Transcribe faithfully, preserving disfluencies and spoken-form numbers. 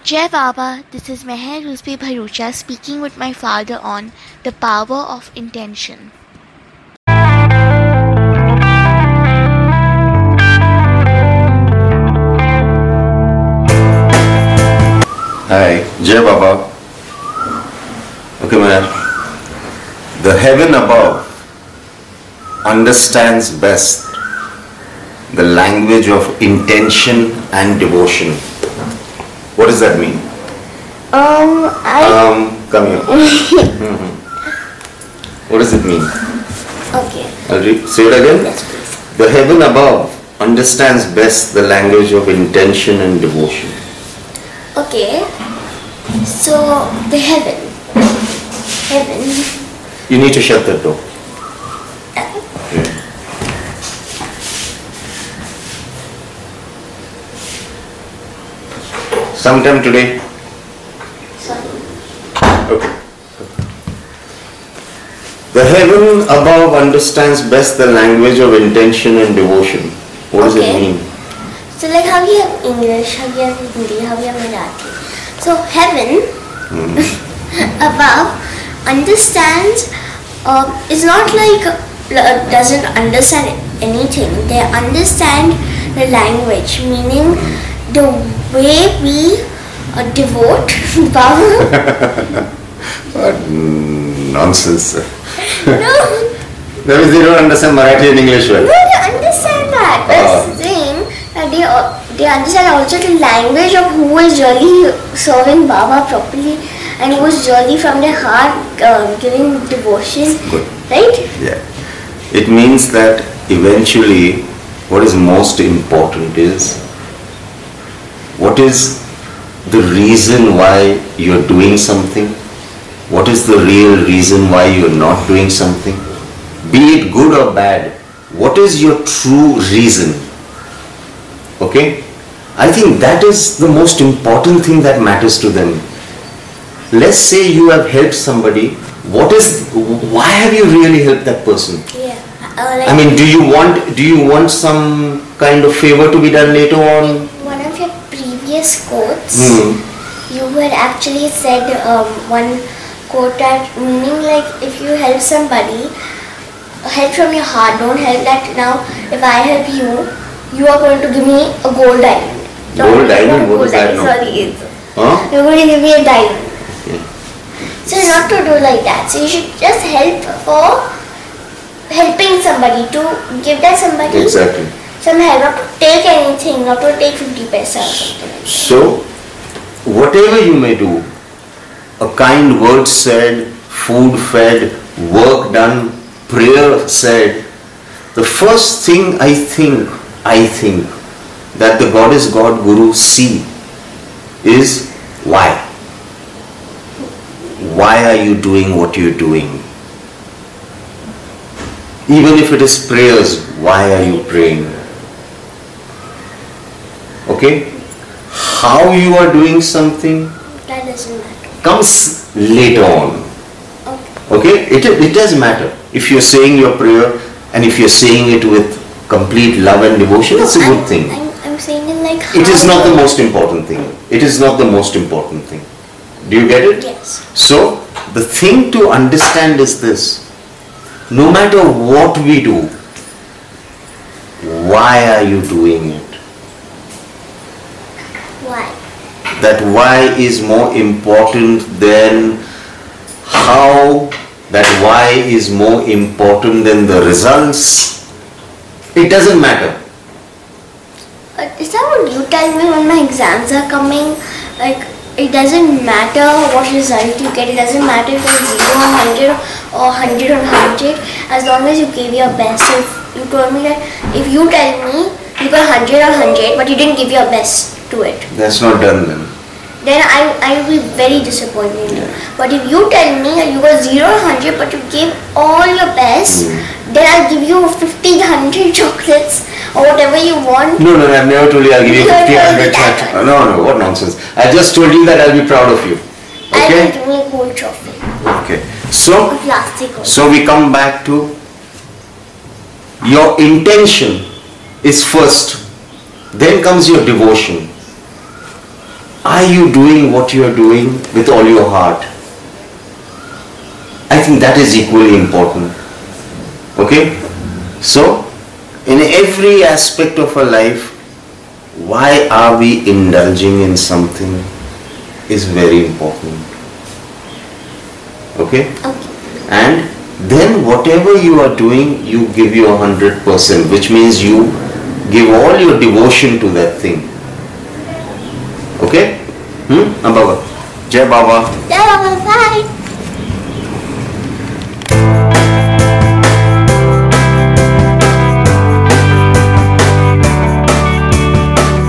Jai Baba, this is Meher Ruspe Bharucha speaking with my father on the power of intention. Hi, Jai Baba. Okay, Meher. The heaven above understands best the language of intention and devotion. What does that mean? Um, I... Um, come here. mm-hmm. What does it mean? Okay. I'll read. Say it again. Yes, please. The heaven above understands best the language of intention and devotion. Okay. So, the heaven. Heaven. You need to shut that door. Uh, Yeah. Sometime today. sorry. Okay. The heaven above understands best the language of intention and devotion. What does Okay. it mean? So, like how we have English, how we have Hindi, how we have Marathi. So, heaven above understands, uh, is not like uh, doesn't understand anything. They understand the language, meaning the way we uh, devote power. What nonsense. No, That means they don't understand Marathi and English well. no, they understand that. That's Ah. the thing. That they, uh, they understand also the language of who is really serving Baba properly and who is really from their heart uh, giving devotion. Good. Right? Yeah. It means that eventually what is most important is what is the reason why you're doing something, what is the real reason why you're not doing something, be it good or bad, what is your true reason? Okay? I think that is the most important thing that matters to them. Let's say you have helped somebody, what is, why have you really helped that person? Yeah. Uh, like I mean, do you want, do you want some kind of favor to be done later on? one of your previous quotes, Hmm. you had actually said um, one quote that meaning like if you help somebody, help from your heart, don't help that now if I help you, you are going to give me a gold diamond. Gold diamond? What gold is that diamond, now? Sorry, it's, Huh? you're going to give me a diamond. Yeah. So not to do like that. So you should just help for helping somebody, to give that somebody Exactly. some help, not to take anything, not to take fifty paisa or something like that. So, whatever you may do, a kind word said, food fed, work done, prayer said, the first thing I think, I think that the Goddess God Guru see is why. Why are you doing what you're doing? Even if it is prayers, why are you praying? Okay? How you are doing something That doesn't matter. comes later on. Okay. Okay? It, it does matter. If you're saying your prayer and if you're saying it with complete love and devotion, it's a No, good I'm, thing. I'm, I'm saying it like It is how not the you- most important thing. It is not the most important thing. Do you get it? Yes. So, the thing to understand is this. No matter what we do, why are you doing it? Why? That why is more important than how, that why is more important than the results. It doesn't matter. Uh, is that what you tell me when my exams are coming? Like, it doesn't matter what result you get. It doesn't matter if it's zero on hundred or hundred on hundred. As long as you gave your best. So if you told me that if you tell me you got hundred on hundred, but you didn't give your best to it, That's not done then. then I I will be very disappointed in you. But if you tell me that you got zero on hundred, but you gave all your best, then I'll give you fifty, hundred chocolates or whatever you want. No, no, I've never told you I'll give you You have fifty, told me hundred. that. No, no, what nonsense. I just told you that I'll be proud of you. I will Okay? give me a gold trophy. Okay. So, A plastic gold. so we come back to your intention is first, then comes your devotion. Are you doing what you are doing with all your heart? I think that is equally important. Okay? So, in every aspect of our life, why are we indulging in something is very important. Okay? Okay. And then whatever you are doing, you give your one hundred percent, which means you give all your devotion to that thing. Okay? Hmm? Baba. Jai Baba. Bye.